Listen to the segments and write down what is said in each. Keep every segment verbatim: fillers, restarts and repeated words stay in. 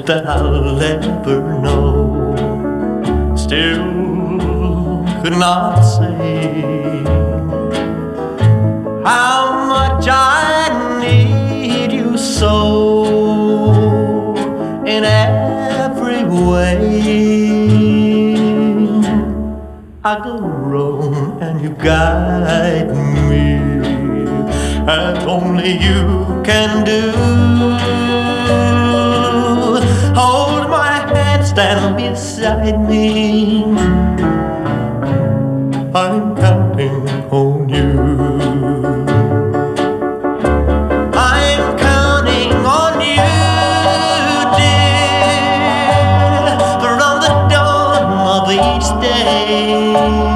that I'll ever know. Still could not say how much I need you so in every way. I go wrong and you guide me as only you can do. Hold my hand, stand beside me. I'm counting on you. I'm counting on you, dear, from the dawn of each day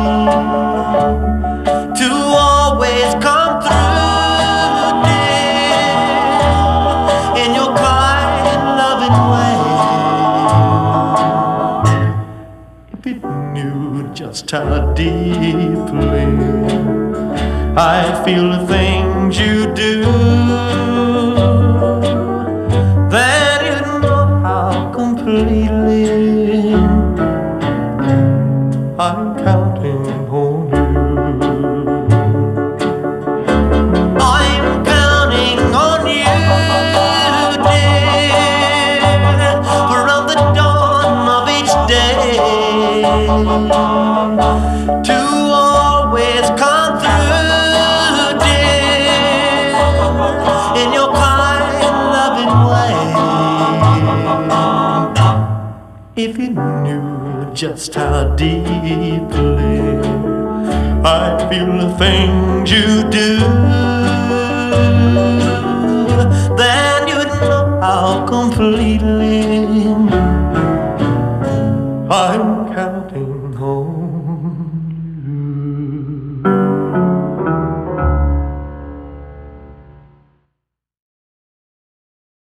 to always come through, dear, in your kind, loving way. If it knew just how deeply I feel the things you do, then you'd know how completely I'm counting on you. I'm counting on you, dear, from the dawn of each day to always come through, dear, in your kind, loving way. If you knew just how deeply I feel the things you do, then you'd know how completely I'm counting